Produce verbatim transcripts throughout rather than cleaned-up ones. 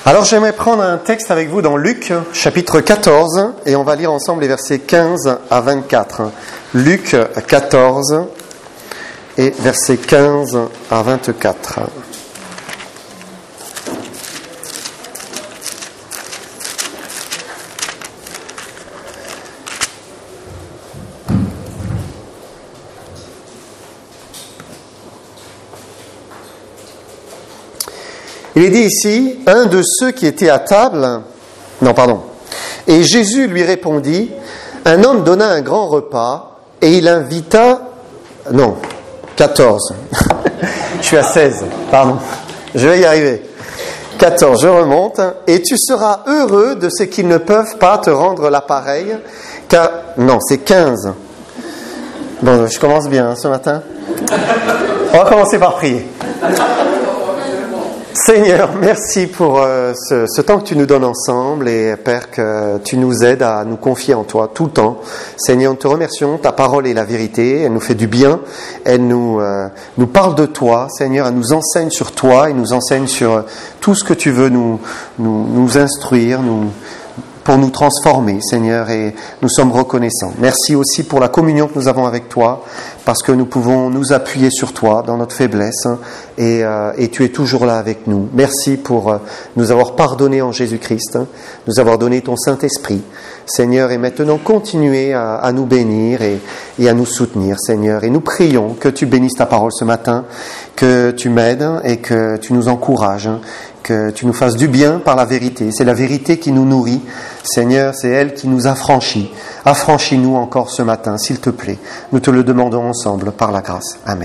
Alors j'aimerais prendre un texte avec vous dans Luc, chapitre quatorze, et on va lire ensemble les versets quinze à vingt-quatre. Luc quatorze et versets quinze à vingt-quatre. Il est dit ici, un de ceux qui étaient à table, non pardon, et Jésus lui répondit, un homme donna un grand repas et il invita, non, quatorze, je suis à seize, pardon, je vais y arriver, quatorze, je remonte, et tu seras heureux de ce qu'ils ne peuvent pas te rendre l'appareil, car, non, c'est quinze, bon, je commence bien hein, ce matin, on va commencer par prier. Seigneur, merci pour euh, ce, ce temps que tu nous donnes ensemble et Père, que tu nous aides à nous confier en toi tout le temps. Seigneur, nous te remercions, ta parole est la vérité, elle nous fait du bien, elle nous, euh, nous parle de toi, Seigneur, elle nous enseigne sur toi, elle nous enseigne sur euh, tout ce que tu veux nous, nous, nous instruire, nous, pour nous transformer, Seigneur, et nous sommes reconnaissants. Merci aussi pour la communion que nous avons avec toi, parce que nous pouvons nous appuyer sur toi dans notre faiblesse, hein, et, euh, et tu es toujours là avec nous. Merci pour euh, nous avoir pardonné en Jésus-Christ, hein, nous avoir donné ton Saint-Esprit, Seigneur, et maintenant continuer à, à nous bénir et, et à nous soutenir, Seigneur. Et nous prions que tu bénisses ta parole ce matin, que tu m'aides et que tu nous encourages, hein, que tu nous fasses du bien par la vérité. C'est la vérité qui nous nourrit. Seigneur, c'est elle qui nous affranchit. Affranchis-nous encore ce matin, s'il te plaît. Nous te le demandons ensemble par la grâce. Amen.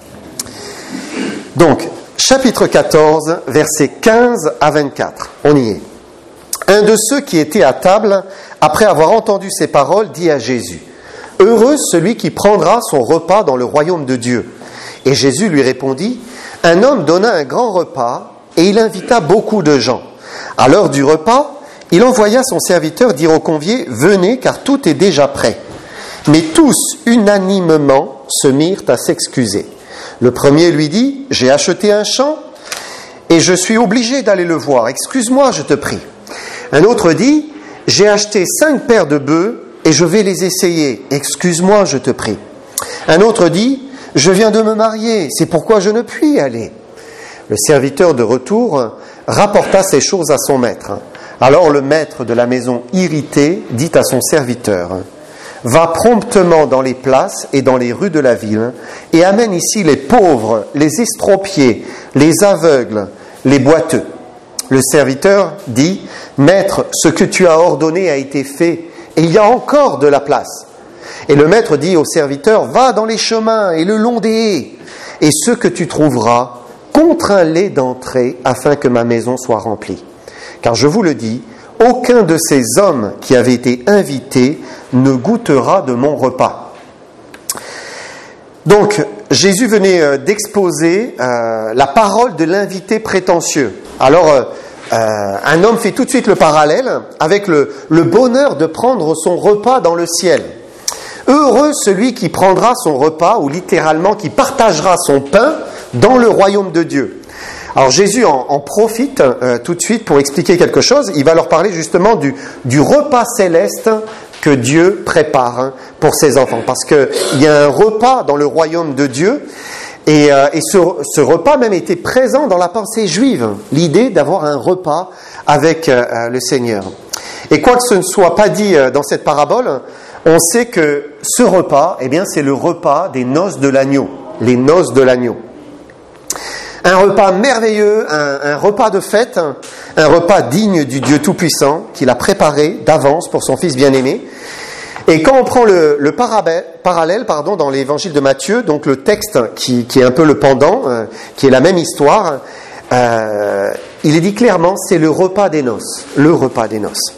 Donc, chapitre quatorze, versets quinze à vingt-quatre. On y est. Un de ceux qui étaient à table, après avoir entendu ces paroles, dit à Jésus, « Heureux celui qui prendra son repas dans le royaume de Dieu. » Et Jésus lui répondit, « Un homme donna un grand repas, et il invita beaucoup de gens. À l'heure du repas, il envoya son serviteur dire aux conviés, « Venez, car tout est déjà prêt. » Mais tous, unanimement, se mirent à s'excuser. Le premier lui dit, « J'ai acheté un champ, et je suis obligé d'aller le voir. Excuse-moi, je te prie. » Un autre dit, « J'ai acheté cinq paires de bœufs, et je vais les essayer. Excuse-moi, je te prie. » Un autre dit, « Je viens de me marier, c'est pourquoi je ne puis y aller. » Le serviteur de retour rapporta ces choses à son maître. Alors le maître de la maison, irrité, dit à son serviteur, « Va promptement dans les places et dans les rues de la ville et amène ici les pauvres, les estropiés, les aveugles, les boiteux. » Le serviteur dit, « Maître, ce que tu as ordonné a été fait et il y a encore de la place. » Et le maître dit au serviteur, « Va dans les chemins et le long des haies, et ce que tu trouveras, contrains-les d'entrer afin que ma maison soit remplie. Car je vous le dis, aucun de ces hommes qui avaient été invités ne goûtera de mon repas. » Donc, Jésus venait d'exposer euh, la parole de l'invité prétentieux. Alors, euh, euh, un homme fait tout de suite le parallèle avec le, le bonheur de prendre son repas dans le ciel. Heureux celui qui prendra son repas, ou littéralement qui partagera son pain dans le royaume de Dieu. Alors Jésus en, en profite euh, tout de suite pour expliquer quelque chose. Il va leur parler justement du, du repas céleste que Dieu prépare hein, pour ses enfants. Parce qu'il y a un repas dans le royaume de Dieu, et, euh, et ce, ce repas même était présent dans la pensée juive, l'idée d'avoir un repas avec euh, le Seigneur. Et quoi que ce ne soit pas dit euh, dans cette parabole, on sait que ce repas, eh bien, c'est le repas des noces de l'agneau, les noces de l'agneau. Un repas merveilleux, un, un repas de fête, un, un repas digne du Dieu Tout-Puissant qu'il a préparé d'avance pour son Fils bien-aimé. Et quand on prend le, le parabè, parallèle pardon, dans l'évangile de Matthieu, donc le texte qui, qui est un peu le pendant, euh, qui est la même histoire, euh, il est dit clairement, c'est le repas des noces, le repas des noces.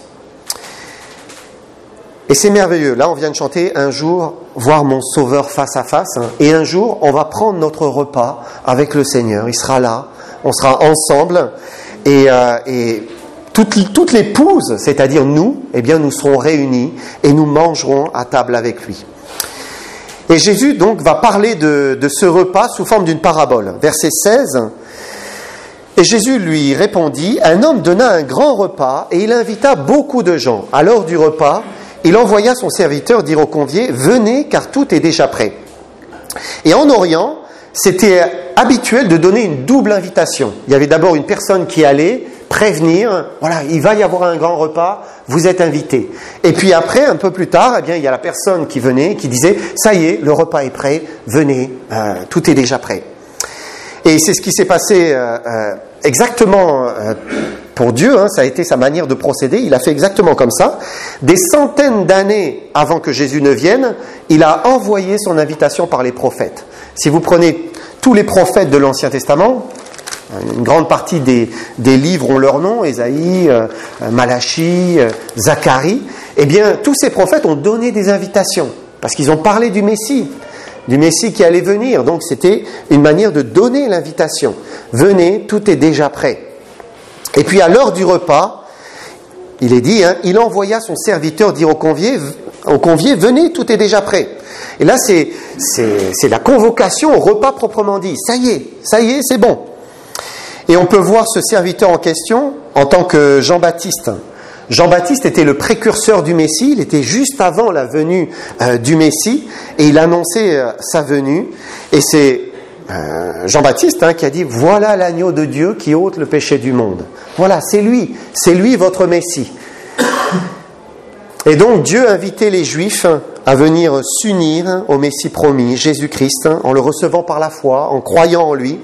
Et c'est merveilleux. Là, on vient de chanter « Un jour, voir mon Sauveur face à face. » Et un jour, on va prendre notre repas avec le Seigneur. Il sera là, on sera ensemble. Et, euh, et toutes, toutes les épouses, c'est-à-dire nous, eh bien, nous serons réunis et nous mangerons à table avec lui. Et Jésus, donc, va parler de, de ce repas sous forme d'une parabole. Verset seize. « Et Jésus lui répondit, un homme donna un grand repas et il invita beaucoup de gens. À l'heure du repas, il envoya son serviteur dire aux conviés, venez car tout est déjà prêt. Et en Orient, c'était habituel de donner une double invitation. Il y avait d'abord une personne qui allait prévenir, voilà, il va y avoir un grand repas, vous êtes invités. Et puis après, un peu plus tard, eh bien, il y a la personne qui venait, qui disait, ça y est, le repas est prêt, venez, euh, tout est déjà prêt. Et c'est ce qui s'est passé euh, euh, exactement euh, pour Dieu, hein, ça a été sa manière de procéder, il a fait exactement comme ça. Des centaines d'années avant que Jésus ne vienne, il a envoyé son invitation par les prophètes. Si vous prenez tous les prophètes de l'Ancien Testament, une grande partie des, des livres ont leur nom, Ésaïe, euh, Malachie, euh, Zacharie, eh bien tous ces prophètes ont donné des invitations, parce qu'ils ont parlé du Messie, du Messie qui allait venir, donc c'était une manière de donner l'invitation. Venez, tout est déjà prêt. Et puis à l'heure du repas, il est dit, hein, il envoya son serviteur dire aux conviés, aux conviés, venez, tout est déjà prêt. Et là c'est, c'est, c'est la convocation au repas proprement dit, ça y est, ça y est, c'est bon. Et on peut voir ce serviteur en question en tant que Jean-Baptiste. Jean-Baptiste était le précurseur du Messie, il était juste avant la venue euh, du Messie, et il annonçait euh, sa venue. Et c'est euh, Jean-Baptiste hein, qui a dit, voilà l'agneau de Dieu qui ôte le péché du monde. Voilà, c'est lui, c'est lui votre Messie. Et donc Dieu invitait les Juifs à venir s'unir au Messie promis, Jésus-Christ, en le recevant par la foi, en croyant en lui.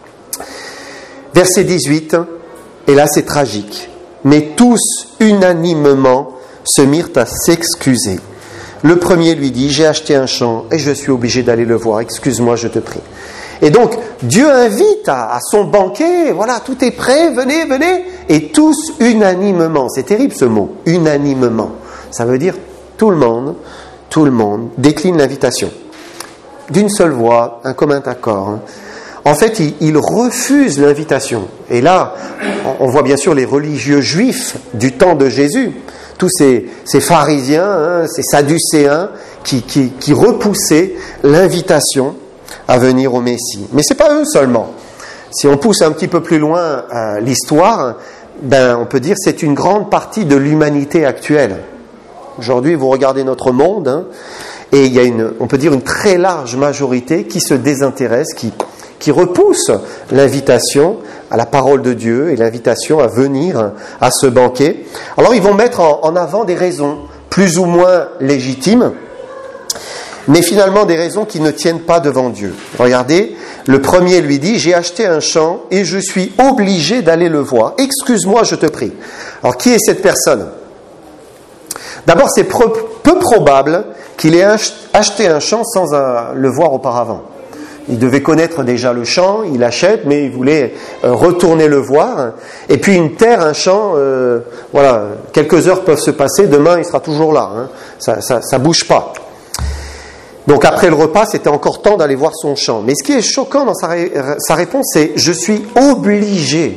Verset dix-huit, et là c'est tragique. Mais tous, unanimement, se mirent à s'excuser. Le premier lui dit, j'ai acheté un champ et je suis obligé d'aller le voir, excuse-moi, je te prie. Et donc, Dieu invite à, à son banquet, voilà, tout est prêt, venez, venez, et tous unanimement, c'est terrible ce mot, unanimement. Ça veut dire tout le monde, tout le monde décline l'invitation. D'une seule voix, un commun accord, hein. En fait, il, il refuse l'invitation. Et là, on voit bien sûr les religieux juifs du temps de Jésus, tous ces, ces pharisiens, hein, ces sadducéens, qui, qui, qui repoussaient l'invitation à venir au Messie. Mais ce n'est pas eux seulement. Si on pousse un petit peu plus loin euh, l'histoire, ben, on peut dire que c'est une grande partie de l'humanité actuelle. Aujourd'hui, vous regardez notre monde, hein, et il y a une, on peut dire une très large majorité qui se désintéresse, qui... qui repousse l'invitation à la parole de Dieu et l'invitation à venir à ce banquet. Alors ils vont mettre en, en avant des raisons plus ou moins légitimes, mais finalement des raisons qui ne tiennent pas devant Dieu. Regardez, le premier lui dit, j'ai acheté un champ et je suis obligé d'aller le voir. Excuse-moi, je te prie. Alors qui est cette personne ? D'abord, c'est peu, peu probable qu'il ait acheté un champ sans un, le voir auparavant. Il devait connaître déjà le champ, il achète, mais il voulait euh, retourner le voir. Et puis une terre, un champ, euh, voilà, quelques heures peuvent se passer, demain il sera toujours là, hein. Ça, ça, ça bouge pas. Donc après le repas, c'était encore temps d'aller voir son champ. Mais ce qui est choquant dans sa, ré, sa réponse, c'est « je suis obligé ».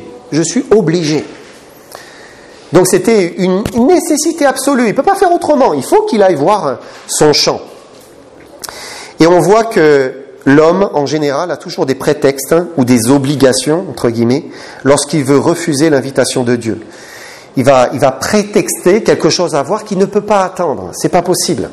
Je suis obligé. Donc c'était une, une nécessité absolue. Il ne peut pas faire autrement. Il faut qu'il aille voir son champ. Et on voit que l'homme, en général, a toujours des prétextes hein, ou des obligations, entre guillemets, lorsqu'il veut refuser l'invitation de Dieu. Il va, il va prétexter quelque chose à voir qu'il ne peut pas attendre. C'est pas possible.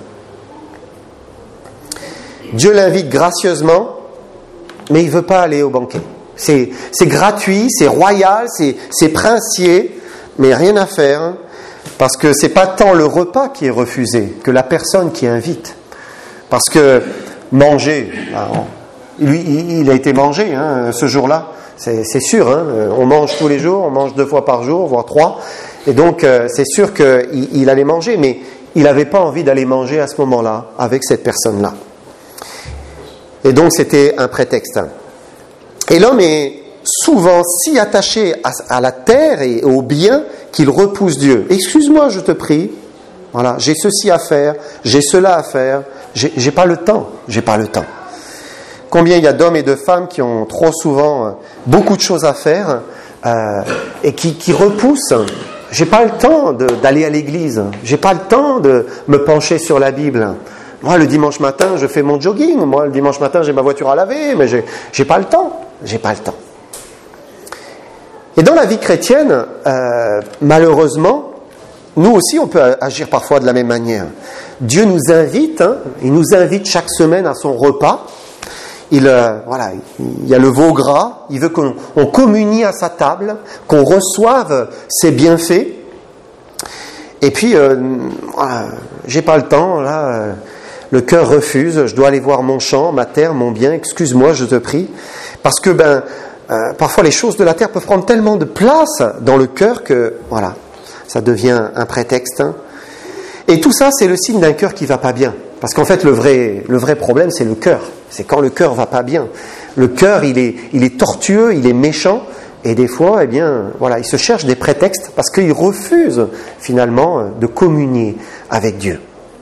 Dieu l'invite gracieusement, mais il ne veut pas aller au banquet. C'est, c'est gratuit, c'est royal, c'est, c'est princier, mais rien à faire, hein, parce que c'est pas tant le repas qui est refusé que la personne qui invite. Parce que manger, alors, lui, il a été mangé hein, ce jour-là, c'est, c'est sûr. Hein, on mange tous les jours, on mange deux fois par jour, voire trois, et donc euh, c'est sûr qu'il il allait manger, mais il n'avait pas envie d'aller manger à ce moment-là avec cette personne-là. Et donc c'était un prétexte. Et l'homme est souvent si attaché à, à la terre et au bien qu'il repousse Dieu. Excuse-moi, je te prie. Voilà, j'ai ceci à faire, j'ai cela à faire. J'ai, j'ai pas le temps. J'ai pas le temps. Combien il y a d'hommes et de femmes qui ont trop souvent beaucoup de choses à faire euh, et qui, qui repoussent. J'ai pas le temps de, d'aller à l'église. J'ai pas le temps de me pencher sur la Bible. Moi, le dimanche matin, je fais mon jogging. Moi, le dimanche matin, j'ai ma voiture à laver, mais j'ai, j'ai pas le temps. J'ai pas le temps. Et dans la vie chrétienne, euh, malheureusement, nous aussi on peut agir parfois de la même manière. Dieu nous invite, hein, il nous invite chaque semaine à son repas. Il, euh, voilà, il y a le veau gras, il veut qu'on on communie à sa table, qu'on reçoive ses bienfaits. Et puis, euh, voilà, j'ai pas le temps, là, euh, le cœur refuse, je dois aller voir mon champ, ma terre, mon bien, excuse-moi, je te prie. Parce que, ben, euh, parfois les choses de la terre peuvent prendre tellement de place dans le cœur que, voilà, ça devient un prétexte. Hein. Et tout ça, c'est le signe d'un cœur qui ne va pas bien. Parce qu'en fait, le vrai, le vrai problème, c'est le cœur. C'est quand le cœur ne va pas bien. Le cœur, il est, il est tortueux, il est méchant. Et des fois, eh bien, voilà, il se cherche des prétextes parce qu'il refuse, finalement, de communier avec Dieu.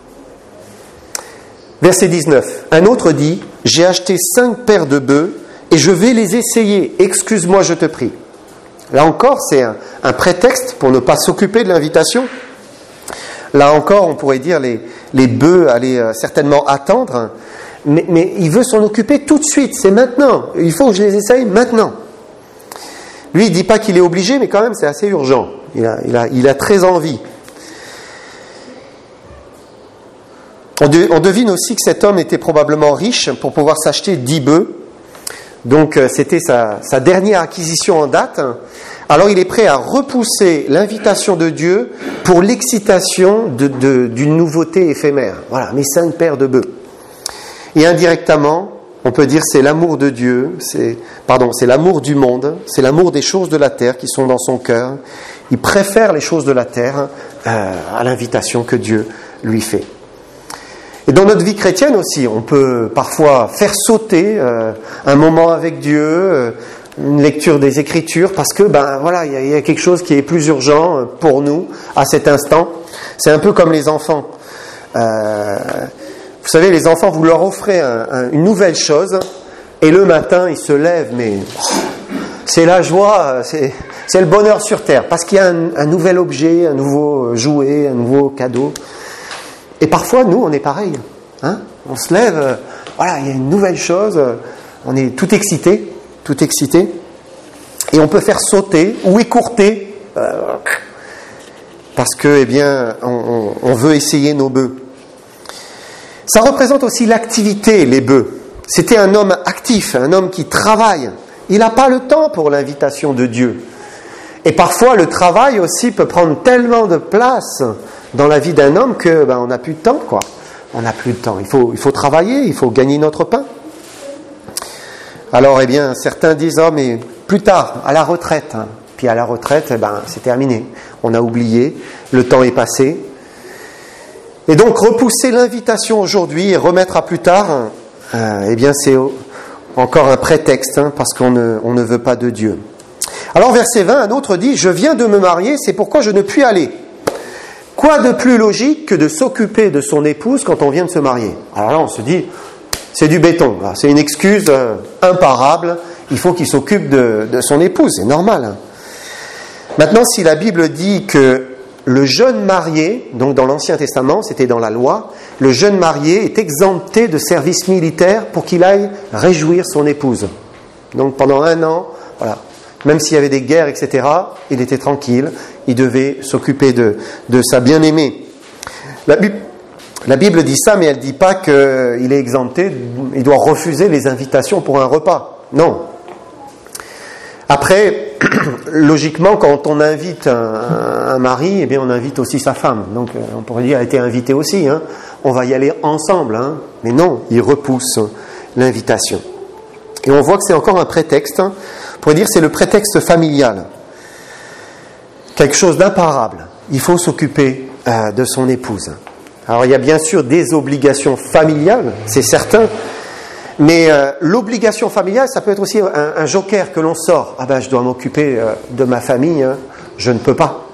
Verset dix-neuf. Un autre dit, « J'ai acheté cinq paires de bœufs et je vais les essayer. Excuse-moi, je te prie. » Là encore, c'est un, un prétexte pour ne pas s'occuper de l'invitation. Là encore, on pourrait dire les, les bœufs allaient certainement attendre, mais, mais il veut s'en occuper tout de suite, c'est maintenant. Il faut que je les essaye maintenant. Lui, il ne dit pas qu'il est obligé, mais quand même, c'est assez urgent. Il a, il a, il a très envie. On, de, on devine aussi que cet homme était probablement riche pour pouvoir s'acheter dix bœufs. Donc, c'était sa, sa dernière acquisition en date. Alors il est prêt à repousser l'invitation de Dieu pour l'excitation de, de, d'une nouveauté éphémère. Voilà, mes cinq paires de bœufs. Et indirectement, on peut dire c'est l'amour de Dieu, c'est, pardon, c'est l'amour du monde, c'est l'amour des choses de la terre qui sont dans son cœur. Il préfère les choses de la terre euh, à l'invitation que Dieu lui fait. Et dans notre vie chrétienne aussi, on peut parfois faire sauter euh, un moment avec Dieu, euh, une lecture des Écritures, parce que ben voilà, il y, y a quelque chose qui est plus urgent pour nous à cet instant. C'est un peu comme les enfants. Euh, vous savez, les enfants, vous leur offrez un, un, une nouvelle chose, et le matin, ils se lèvent, mais oh, c'est la joie, c'est, c'est le bonheur sur terre, parce qu'il y a un, un nouvel objet, un nouveau jouet, un nouveau cadeau. Et parfois, nous, on est pareil. Hein, on se lève, euh, voilà, il y a une nouvelle chose, euh, on est tout excité. tout excité, et on peut faire sauter ou écourter, euh, parce que, eh bien, on, on veut essayer nos bœufs. Ça représente aussi l'activité, les bœufs. C'était un homme actif, un homme qui travaille. Il n'a pas le temps pour l'invitation de Dieu. Et parfois, le travail aussi peut prendre tellement de place dans la vie d'un homme que, ben, on n'a plus de temps, quoi. On n'a plus de temps. Il faut, il faut travailler, il faut gagner notre pain. Alors, eh bien, certains disent, oh, mais plus tard, à la retraite. Hein. Puis à la retraite, eh ben, c'est terminé. On a oublié, le temps est passé. Et donc, repousser l'invitation aujourd'hui et remettre à plus tard, euh, eh bien, c'est encore un prétexte, hein, parce qu'on ne, on ne veut pas de Dieu. Alors, verset vingt, un autre dit, « Je viens de me marier, c'est pourquoi je ne puis aller. » Quoi de plus logique que de s'occuper de son épouse quand on vient de se marier ? Alors là, on se dit... C'est du béton, c'est une excuse euh, imparable, il faut qu'il s'occupe de, de son épouse, c'est normal. Hein. Maintenant, si la Bible dit que le jeune marié, donc dans l'Ancien Testament, c'était dans la loi, le jeune marié est exempté de service militaire pour qu'il aille réjouir son épouse. Donc pendant un an, voilà, même s'il y avait des guerres, et cetera, il était tranquille, il devait s'occuper de, de sa bien-aimée. La Bible... La Bible dit ça, mais elle ne dit pas qu'il est exempté, il doit refuser les invitations pour un repas. Non. Après, logiquement, quand on invite un, un mari, eh bien, on invite aussi sa femme. Donc, on pourrait dire, elle a été invitée aussi. Hein. On va y aller ensemble. Hein. Mais non, il repousse l'invitation. Et on voit que c'est encore un prétexte. Hein. On pourrait dire que c'est le prétexte familial. Quelque chose d'imparable. Il faut s'occuper euh, de son épouse. Alors, il y a bien sûr des obligations familiales, c'est certain, mais euh, l'obligation familiale, ça peut être aussi un, un joker que l'on sort. Ah ben, je dois m'occuper euh, de ma famille, hein, je ne peux pas.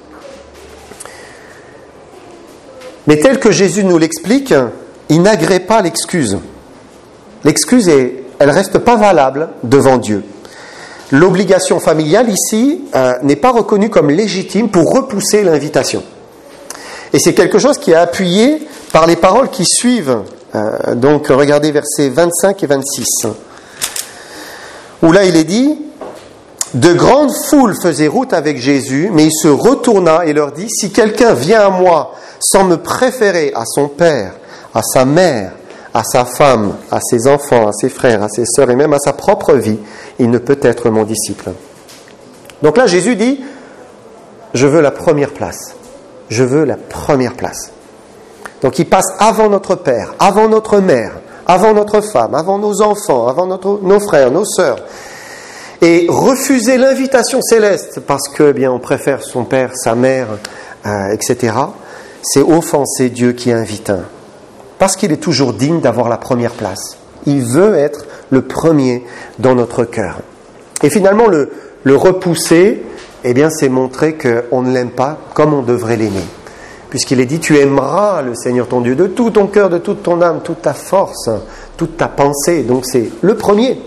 Mais tel que Jésus nous l'explique, il n'agrée pas l'excuse. L'excuse, est, elle reste pas valable devant Dieu. L'obligation familiale, ici, euh, n'est pas reconnue comme légitime pour repousser l'invitation. Et c'est quelque chose qui est appuyé par les paroles qui suivent. Euh, donc, regardez versets vingt-cinq et vingt-six. Où là, il est dit, De grandes foules faisaient route avec Jésus, mais il se retourna et leur dit, « Si quelqu'un vient à moi sans me préférer à son père, à sa mère, à sa femme, à ses enfants, à ses frères, à ses sœurs et même à sa propre vie, il ne peut être mon disciple. » Donc là, Jésus dit, « Je veux la première place. Je veux la première place. » Donc il passe avant notre père, avant notre mère, avant notre femme, avant nos enfants, avant notre, nos frères, nos sœurs. Et refuser l'invitation céleste parce que, eh bien, on préfère son père, sa mère, euh, et cetera, c'est offenser Dieu qui invite un. Parce qu'il est toujours digne d'avoir la première place. Il veut être le premier dans notre cœur. Et finalement, le, le repousser, eh bien, c'est montrer qu'on ne l'aime pas comme on devrait l'aimer. Puisqu'il est dit, tu aimeras le Seigneur ton Dieu de tout ton cœur, de toute ton âme, toute ta force, toute ta pensée. Donc c'est le premier.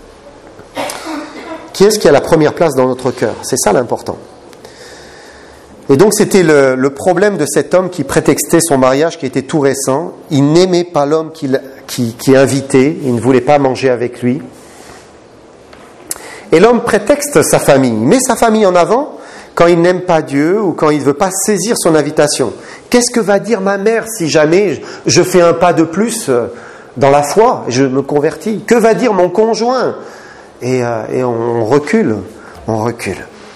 Qui est-ce qui a la première place dans notre cœur? C'est ça l'important. Et donc c'était le, le problème de cet homme qui prétextait son mariage qui était tout récent. Il n'aimait pas l'homme qui, qui, qui invitait, il ne voulait pas manger avec lui. Et l'homme prétexte sa famille, il met sa famille en avant quand il n'aime pas Dieu ou quand il ne veut pas saisir son invitation. Qu'est-ce que va dire ma mère si jamais je fais un pas de plus dans la foi, je me convertis? Que va dire mon conjoint? Et, euh, et on recule, on recule.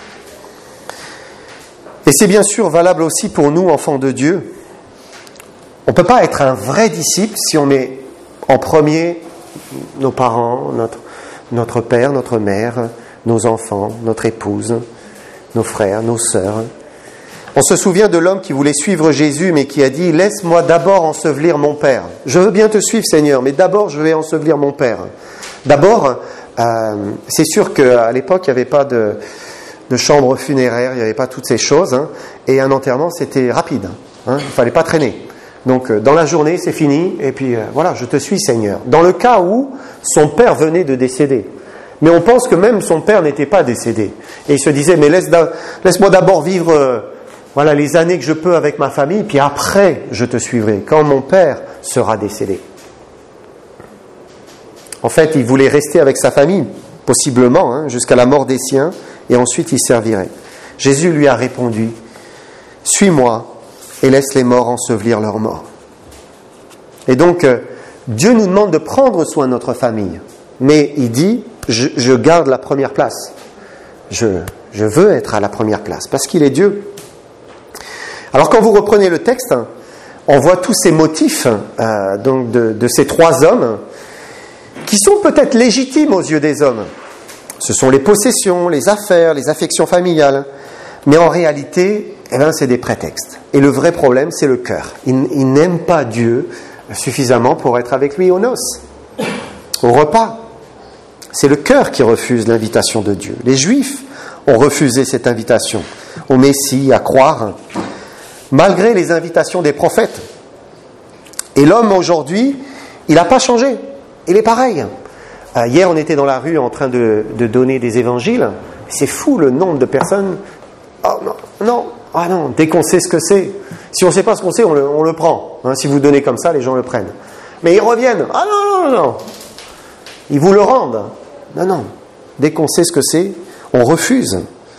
Et c'est bien sûr valable aussi pour nous, enfants de Dieu. On ne peut pas être un vrai disciple si on met en premier nos parents, notre, notre père, notre mère, nos enfants, notre épouse, nos frères, nos sœurs. On se souvient de l'homme qui voulait suivre Jésus, mais qui a dit « Laisse-moi d'abord ensevelir mon père. Je veux bien te suivre, Seigneur, mais d'abord je vais ensevelir mon père. » D'abord, euh, c'est sûr qu'à l'époque, il n'y avait pas de, de chambre funéraire, il n'y avait pas toutes ces choses, hein, et un enterrement, c'était rapide. Hein, il ne fallait pas traîner. Donc, dans la journée, c'est fini, et puis euh, voilà, je te suis, Seigneur. Dans le cas où son père venait de décéder. Mais on pense que même son père n'était pas décédé. Et il se disait, mais laisse, laisse-moi d'abord vivre euh, voilà, les années que je peux avec ma famille, puis après, je te suivrai, quand mon père sera décédé. En fait, il voulait rester avec sa famille, possiblement, hein, jusqu'à la mort des siens, et ensuite il servirait. Jésus lui a répondu, « Suis-moi et laisse les morts ensevelir leurs morts. » Et donc, euh, Dieu nous demande de prendre soin de notre famille, mais il dit, je, je garde la première place. Je, je veux être à la première place, parce qu'il est Dieu. Alors quand vous reprenez le texte, on voit tous ces motifs euh, donc de, de ces trois hommes, qui sont peut-être légitimes aux yeux des hommes. Ce sont les possessions, les affaires, les affections familiales. Mais en réalité, eh bien, c'est des prétextes. Et le vrai problème, c'est le cœur. Ils, ils n'aiment pas Dieu suffisamment pour être avec lui aux noces, au repas. C'est le cœur qui refuse l'invitation de Dieu. Les Juifs ont refusé cette invitation au Messie, à croire, malgré les invitations des prophètes. Et l'homme, aujourd'hui, il n'a pas changé. Il est pareil. Euh, hier, on était dans la rue en train de, de donner des évangiles. C'est fou le nombre de personnes. Oh non, non, ah non, dès qu'on sait ce que c'est. Si on ne sait pas ce qu'on sait, on le, on le prend. Hein, si vous donnez comme ça, les gens le prennent. Mais ils reviennent. Ah non, non, non. Ils vous le rendent. Non, non. Dès qu'on sait ce que c'est, on refuse.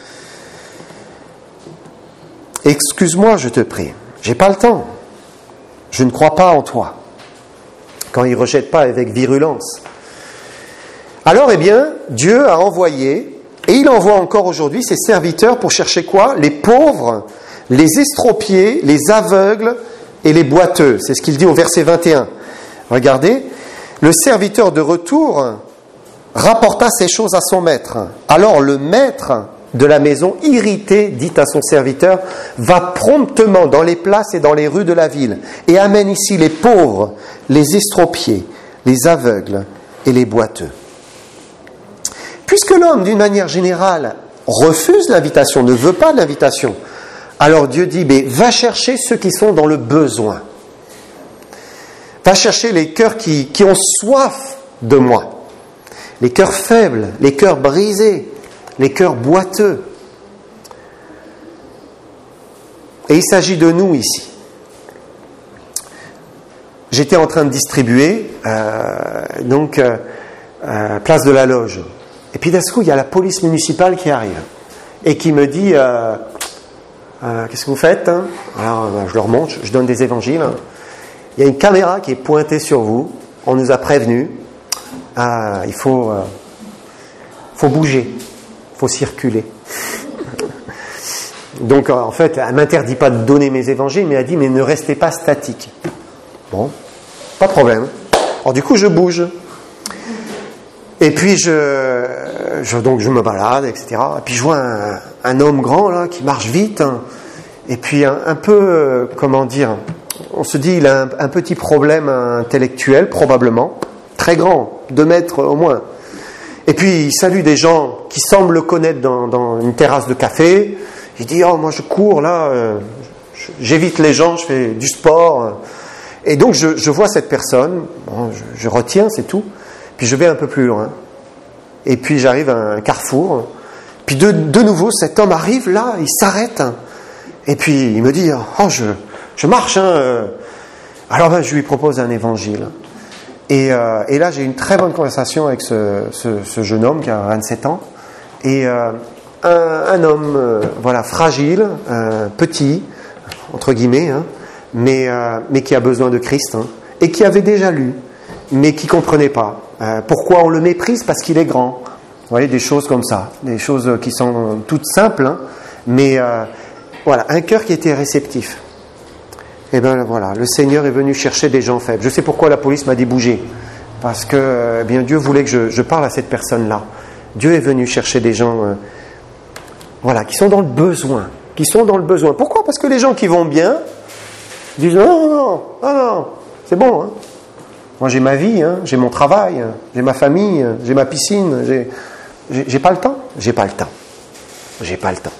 Excuse-moi, je te prie. J'ai pas le temps. Je ne crois pas en toi. Quand ils ne rejettent pas avec virulence. Alors, eh bien, Dieu a envoyé, et il envoie encore aujourd'hui ses serviteurs pour chercher quoi? Les pauvres, les estropiés, les aveugles et les boiteux. C'est ce qu'il dit au verset vingt et un. Regardez, le serviteur de retour rapporta ces choses à son maître. Alors le maître de la maison, irrité, dit à son serviteur, va promptement dans les places et dans les rues de la ville et amène ici les pauvres, les estropiés, les aveugles et les boiteux. Puisque l'homme, d'une manière générale, refuse l'invitation, ne veut pas l'invitation, alors Dieu dit, mais va chercher ceux qui sont dans le besoin. Va chercher les cœurs qui, qui ont soif de moi. Les cœurs faibles, les cœurs brisés, les cœurs boiteux. Et il s'agit de nous ici. J'étais en train de distribuer, euh, donc, euh, euh, place de la Loge. Et puis d'un coup, il y a la police municipale qui arrive et qui me dit euh, euh, qu'est-ce que vous faites hein? Alors ben, je leur montre, je donne des évangiles. Il y a une caméra qui est pointée sur vous. On nous a prévenus. Ah, il faut, euh, faut bouger, il faut circuler. Donc en fait, elle ne m'interdit pas de donner mes évangiles, mais elle dit mais ne restez pas statique. Bon, pas de problème. Alors du coup, je bouge. Et puis je, je donc je me balade, et cetera. Et puis je vois un, un homme grand là qui marche vite. Hein. Et puis un, un peu, euh, comment dire, on se dit il a un, un petit problème intellectuel probablement, très grand, deux mètres au moins. Et puis il salue des gens qui semblent le connaître dans, dans une terrasse de café. Il dit oh moi je cours là, euh, j'évite les gens, je fais du sport. Et donc je, je vois cette personne, bon, je, je retiens, c'est tout. Puis je vais un peu plus loin. Et puis j'arrive à un carrefour. Puis de, de nouveau, cet homme arrive là, il s'arrête. Et puis il me dit oh je, je marche. Hein. Alors ben, je lui propose un évangile. Et, euh, et là j'ai une très bonne conversation avec ce, ce, ce jeune homme qui a vingt-sept ans. Et euh, un, un homme euh, voilà, fragile, euh, petit, entre guillemets, hein, mais, euh, mais qui a besoin de Christ, hein, et qui avait déjà lu, mais qui ne comprenait pas. Euh, pourquoi on le méprise? Parce qu'il est grand. Vous voyez, des choses comme ça, des choses qui sont toutes simples, hein, mais euh, voilà, un cœur qui était réceptif. Et bien voilà, le Seigneur est venu chercher des gens faibles. Je sais pourquoi la police m'a dit bouger, parce que eh bien Dieu voulait que je, je parle à cette personne-là. Dieu est venu chercher des gens, euh, voilà, qui sont dans le besoin, qui sont dans le besoin. Pourquoi? Parce que les gens qui vont bien disent non, non, non, non, non c'est bon. Hein. Moi j'ai ma vie, hein, j'ai mon travail, hein, j'ai ma famille, hein, j'ai ma piscine, j'ai, j'ai, j'ai pas le temps, j'ai pas le temps, j'ai pas le temps.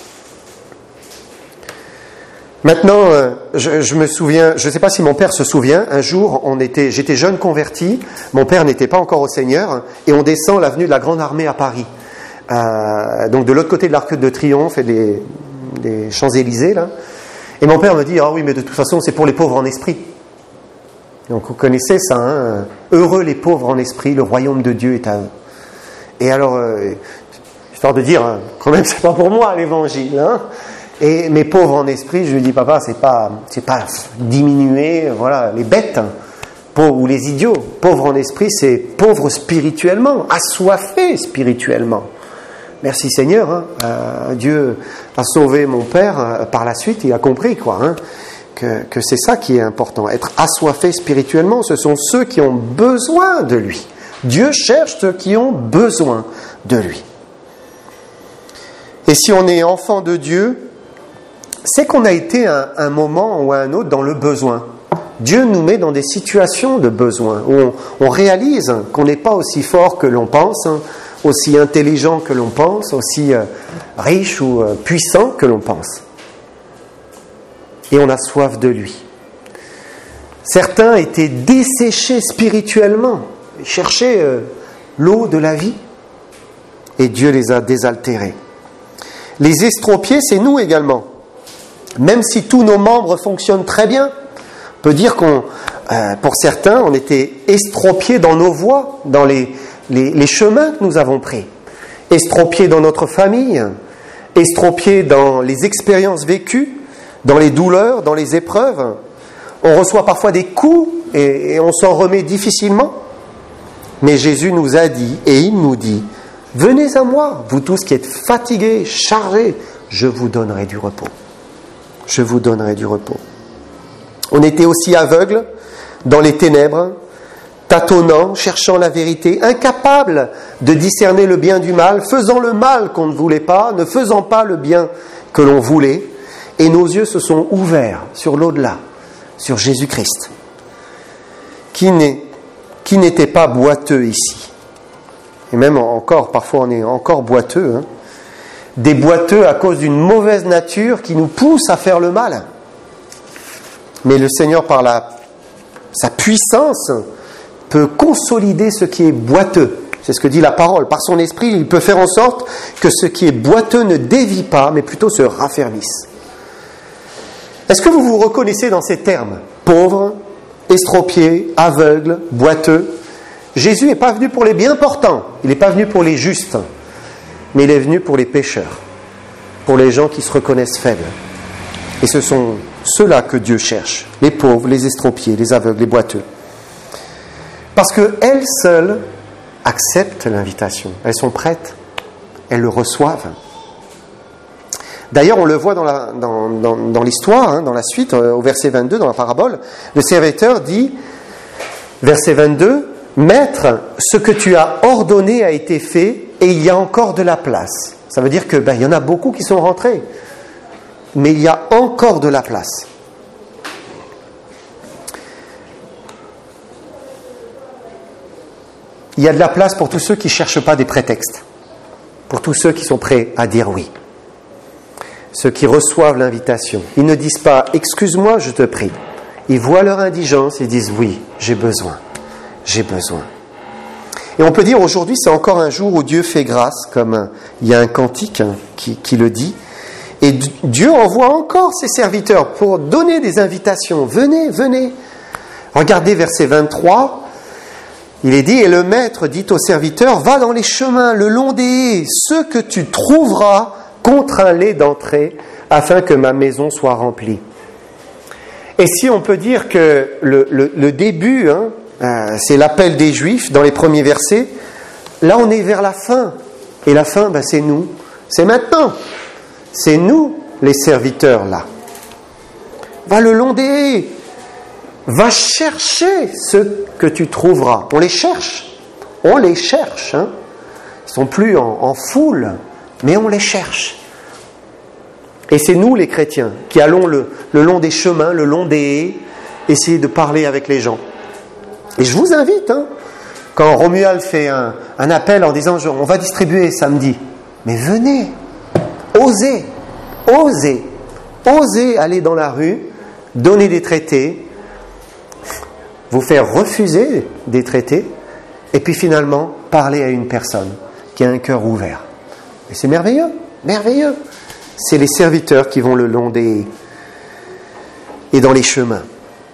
Maintenant, euh, je, je me souviens, je ne sais pas si mon père se souvient, un jour, on était, j'étais jeune converti, mon père n'était pas encore au Seigneur, et on descend l'avenue de la Grande Armée à Paris. Euh, donc de l'autre côté de l'Arc de Triomphe et des, des Champs-Élysées, là. Et mon père me dit, ah oui, mais de toute façon, c'est pour les pauvres en esprit. Donc vous connaissez ça, hein, heureux les pauvres en esprit, le royaume de Dieu est à eux. Et alors, euh, histoire de dire, hein, quand même, c'est pas pour moi l'évangile, hein. Et mes pauvres en esprit, je lui dis, papa, c'est pas, c'est pas diminuer, voilà, les bêtes, pauvres ou les idiots. Pauvres en esprit, c'est pauvres spirituellement, assoiffés spirituellement. Merci Seigneur, hein. euh, Dieu a sauvé mon père euh, par la suite, il a compris, quoi, hein, que, que c'est ça qui est important. Être assoiffé spirituellement, ce sont ceux qui ont besoin de lui. Dieu cherche ceux qui ont besoin de lui. Et si on est enfant de Dieu, c'est qu'on a été à un, un moment ou à un autre dans le besoin. Dieu nous met dans des situations de besoin, où on, on réalise qu'on n'est pas aussi fort que l'on pense, hein, aussi intelligent que l'on pense, aussi euh, riche ou euh, puissant que l'on pense. Et on a soif de lui. Certains étaient desséchés spirituellement, ils cherchaient euh, l'eau de la vie, et Dieu les a désaltérés. Les estropiés, c'est nous également. Même si tous nos membres fonctionnent très bien, on peut dire qu'on, euh, pour certains, on était estropiés dans nos voies, dans les, les, les chemins que nous avons pris. Estropiés dans notre famille, estropiés dans les expériences vécues, dans les douleurs, dans les épreuves. On reçoit parfois des coups et, et on s'en remet difficilement. Mais Jésus nous a dit, et il nous dit, « Venez à moi, vous tous qui êtes fatigués, chargés, je vous donnerai du repos. » Je vous donnerai du repos. On était aussi aveugles dans les ténèbres, tâtonnant, cherchant la vérité, incapables de discerner le bien du mal, faisant le mal qu'on ne voulait pas, ne faisant pas le bien que l'on voulait, et nos yeux se sont ouverts sur l'au-delà, sur Jésus-Christ, qui n'est, qui n'était pas boiteux ici. Et même encore, parfois on est encore boiteux, hein. Des boiteux à cause d'une mauvaise nature qui nous pousse à faire le mal. Mais le Seigneur, par la, sa puissance, peut consolider ce qui est boiteux. C'est ce que dit la parole. Par son esprit, il peut faire en sorte que ce qui est boiteux ne dévie pas, mais plutôt se raffermisse. Est-ce que vous vous reconnaissez dans ces termes? Pauvre, estropié, aveugle, boiteux. Jésus n'est pas venu pour les bien portants, il n'est pas venu pour les justes, mais il est venu pour les pécheurs, pour les gens qui se reconnaissent faibles. Et ce sont ceux-là que Dieu cherche, les pauvres, les estropiés, les aveugles, les boiteux. Parce qu'elles seules acceptent l'invitation, elles sont prêtes, elles le reçoivent. D'ailleurs, on le voit dans, la, dans, dans, dans l'histoire, hein, dans la suite, au verset vingt-deux, dans la parabole, le serviteur dit, verset vingt-deux, « Maître, ce que tu as ordonné a été fait et il y a encore de la place. » Ça veut dire que ben, il y en a beaucoup qui sont rentrés, mais il y a encore de la place. Il y a de la place pour tous ceux qui ne cherchent pas des prétextes, pour tous ceux qui sont prêts à dire oui. Ceux qui reçoivent l'invitation. Ils ne disent pas « Excuse-moi, je te prie ». Ils voient leur indigence et disent « Oui, j'ai besoin, j'ai besoin ». Et on peut dire aujourd'hui, c'est encore un jour où Dieu fait grâce, comme il y a un cantique qui, qui le dit. Et Dieu envoie encore ses serviteurs pour donner des invitations. Venez, venez. Regardez verset vingt-trois. Il est dit, et le maître dit au serviteur, va dans les chemins, le long des haies, ceux que tu trouveras, contrains-les d'entrer, afin que ma maison soit remplie. Et si on peut dire que le, le, le début, hein, euh, c'est l'appel des Juifs dans les premiers versets, là on est vers la fin. Et la fin, ben, c'est nous. C'est maintenant. C'est nous, les serviteurs, là. Va le long des haies. Va chercher ceux que tu trouveras. On les cherche. On les cherche. Hein. Ils ne sont plus en, en foule, mais on les cherche. Et c'est nous, les chrétiens, qui allons le, le long des chemins, le long des haies, essayer de parler avec les gens. Et je vous invite, hein, quand Romuald fait un, un appel en disant « on va distribuer samedi », mais venez, osez, osez, osez aller dans la rue, donner des traités, vous faire refuser des traités, et puis finalement parler à une personne qui a un cœur ouvert. Et c'est merveilleux, merveilleux. C'est les serviteurs qui vont le long des et dans les chemins.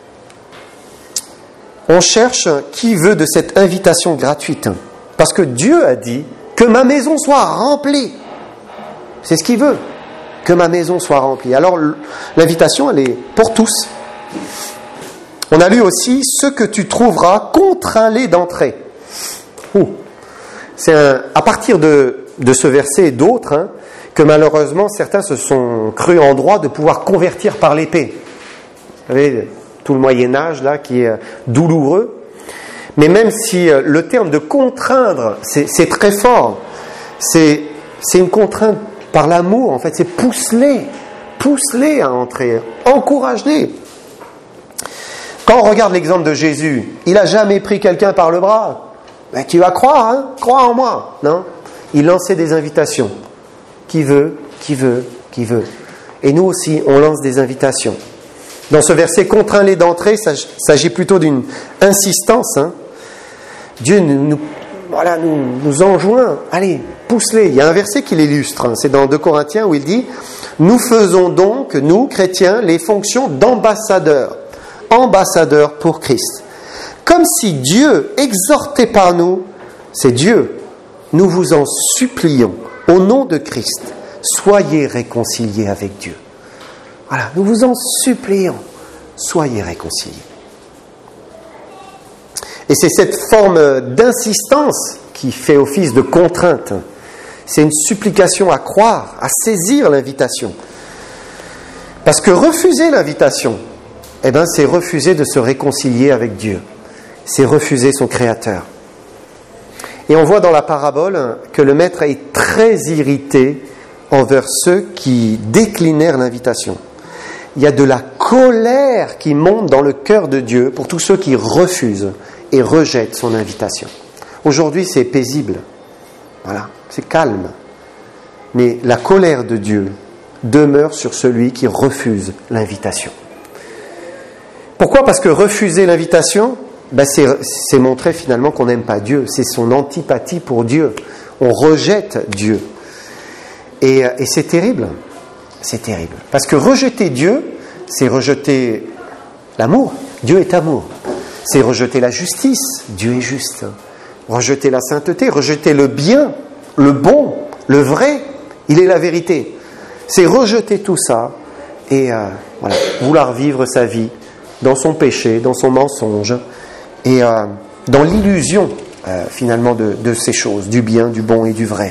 On cherche qui veut de cette invitation gratuite, parce que Dieu a dit que ma maison soit remplie. C'est ce qu'il veut, que ma maison soit remplie. Alors l'invitation, elle est pour tous. On a lu aussi ce que tu trouveras, contrains-les d'entrer. Ouh. C'est un, à partir de, de ce verset et d'autres, hein, que malheureusement certains se sont crus en droit de pouvoir convertir par l'épée. Vous savez, tout le Moyen-Âge là qui est douloureux. Mais même si le terme de contraindre, c'est, c'est très fort, c'est, c'est une contrainte par l'amour, en fait, c'est pousse-les, pousse-les à entrer, encourage-les. Quand on regarde l'exemple de Jésus, il n'a jamais pris quelqu'un par le bras. Ben, tu vas croire, hein, crois en moi. Non, il lançait des invitations. Qui veut, qui veut, qui veut. Et nous aussi, on lance des invitations. Dans ce verset, contrains-les d'entrer, il s'agit plutôt d'une insistance. Hein. Dieu nous, nous, voilà, nous, nous enjoint, allez, pousse-les. Il y a un verset qui l'illustre, hein. C'est dans deux Corinthiens où il dit « Nous faisons donc, nous, chrétiens, les fonctions d'ambassadeurs, ambassadeurs pour Christ. Comme si Dieu exhortait par nous, c'est Dieu, nous vous en supplions, au nom de Christ, soyez réconciliés avec Dieu. » Voilà, nous vous en supplions, soyez réconciliés. Et c'est cette forme d'insistance qui fait office de contrainte. C'est une supplication à croire, à saisir l'invitation. Parce que refuser l'invitation, eh ben, c'est refuser de se réconcilier avec Dieu. C'est refuser son Créateur. Et on voit dans la parabole que le maître est très irrité envers ceux qui déclinèrent l'invitation. Il y a de la colère qui monte dans le cœur de Dieu pour tous ceux qui refusent et rejettent son invitation. Aujourd'hui, c'est paisible. Voilà, c'est calme. Mais la colère de Dieu demeure sur celui qui refuse l'invitation. Pourquoi ? Parce que refuser l'invitation, ben c'est, c'est montrer finalement qu'on n'aime pas Dieu. C'est son antipathie pour Dieu. On rejette Dieu. Et, et c'est terrible. C'est terrible. Parce que rejeter Dieu, c'est rejeter l'amour. Dieu est amour. C'est rejeter la justice. Dieu est juste. rejeter la sainteté, rejeter le bien, le bon, le vrai. Il est la vérité. C'est rejeter tout ça et euh, voilà, vouloir vivre sa vie dans son péché, dans son mensonge et euh, dans l'illusion euh, finalement de, de ces choses, du bien, du bon et du vrai.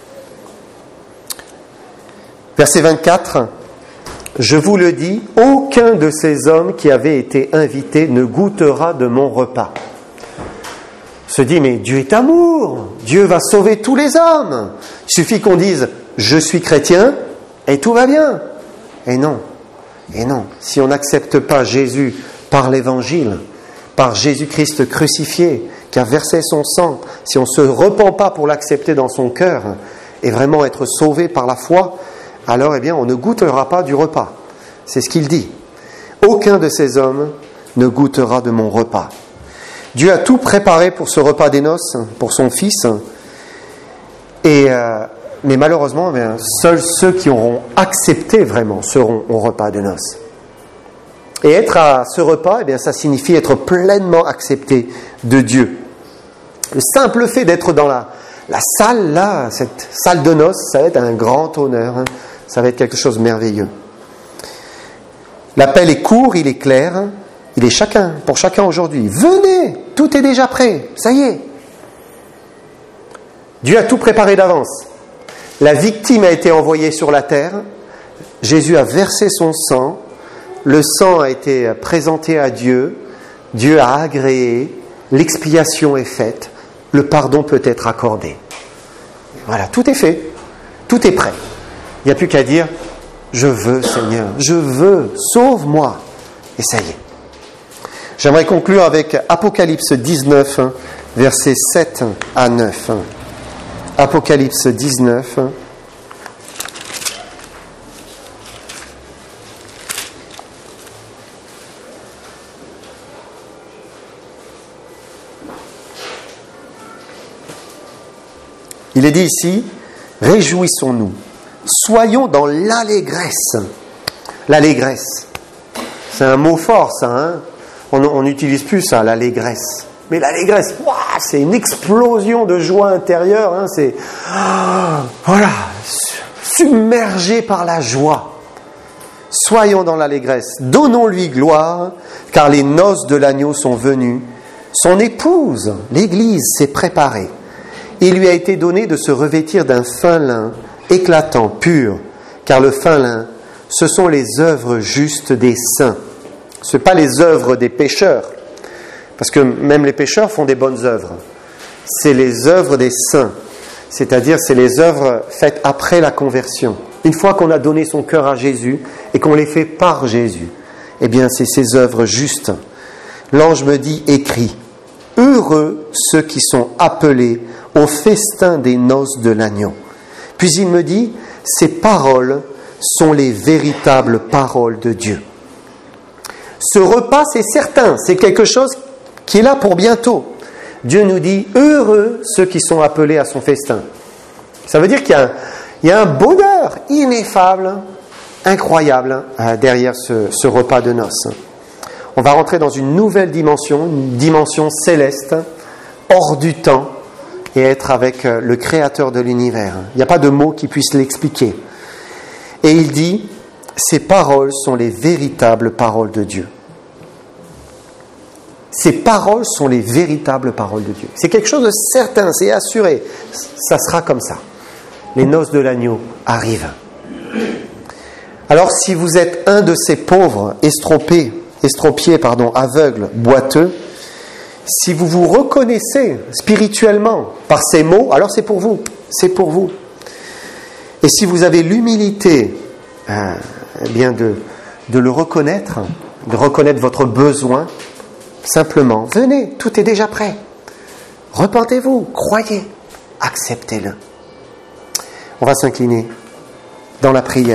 Verset vingt-quatre, « Je vous le dis, aucun de ces hommes qui avaient été invités ne goûtera de mon repas. » On se dit, mais Dieu est amour, Dieu va sauver tous les hommes. Il suffit qu'on dise, je suis chrétien et tout va bien. Et non, et non, si on n'accepte pas Jésus par l'évangile, par Jésus-Christ crucifié, qui a versé son sang, si on ne se repent pas pour l'accepter dans son cœur et vraiment être sauvé par la foi, alors eh bien on ne goûtera pas du repas. C'est ce qu'il dit. Aucun de ces hommes ne goûtera de mon repas. Dieu a tout préparé pour ce repas des noces, pour son Fils. Et, euh, mais malheureusement, eh bien, seuls ceux qui auront accepté vraiment seront au repas des noces. Et être à ce repas, eh bien, ça signifie être pleinement accepté de Dieu. Le simple fait d'être dans la, la salle, là, cette salle de noces, ça va être un grand honneur. Hein. Ça va être quelque chose de merveilleux. L'appel est court, il est clair. Il est chacun, pour chacun aujourd'hui. Venez, tout est déjà prêt, ça y est. Dieu a tout préparé d'avance. La victime a été envoyée sur la terre. Jésus a versé son sang. Le sang a été présenté à Dieu. Dieu a agréé. L'expiation est faite. Le pardon peut être accordé. Voilà, tout est fait. Tout est prêt. Il n'y a plus qu'à dire, je veux Seigneur, je veux, sauve-moi. Et ça y est. J'aimerais conclure avec Apocalypse dix-neuf, versets sept à neuf. Apocalypse dix-neuf. Il est dit ici, réjouissons-nous, soyons dans l'allégresse. L'allégresse, c'est un mot fort ça, hein? On n'utilise plus ça, l'allégresse. Mais l'allégresse, wow, c'est une explosion de joie intérieure. Hein, c'est oh, voilà, submergé par la joie. Soyons dans l'allégresse. Donnons-lui gloire, car les noces de l'agneau sont venues. Son épouse, l'Église, s'est préparée. Il lui a été donné de se revêtir d'un fin lin, éclatant, pur, car le fin lin, ce sont les œuvres justes des saints. Ce n'est pas les œuvres des pécheurs, parce que même les pécheurs font des bonnes œuvres. C'est les œuvres des saints, c'est-à-dire c'est les œuvres faites après la conversion. Une fois qu'on a donné son cœur à Jésus et qu'on les fait par Jésus, eh bien c'est ces œuvres justes. L'ange me dit, écrit, « Heureux ceux qui sont appelés au festin des noces de l'agneau. » Puis il me dit, « Ces paroles sont les véritables paroles de Dieu. » Ce repas, c'est certain, c'est quelque chose qui est là pour bientôt. Dieu nous dit, heureux ceux qui sont appelés à son festin. Ça veut dire qu'il y a un, il y a un bonheur ineffable, incroyable, euh, derrière ce, ce repas de noces. On va rentrer dans une nouvelle dimension, une dimension céleste, hors du temps, et être avec euh, le Créateur de l'univers. Il n'y a pas de mots qui puissent l'expliquer. Et il dit, ces paroles sont les véritables paroles de Dieu. Ces paroles sont les véritables paroles de Dieu. C'est quelque chose de certain, c'est assuré. Ça sera comme ça. Les noces de l'agneau arrivent. Alors, si vous êtes un de ces pauvres, estropés, estropiés, pardon, aveugles, boiteux, si vous vous reconnaissez spirituellement par ces mots, alors c'est pour vous. C'est pour vous. Et si vous avez l'humilité, euh, eh bien de, de le reconnaître, de reconnaître votre besoin, simplement, venez, tout est déjà prêt. Repentez-vous, croyez, acceptez-le. On va s'incliner dans la prière.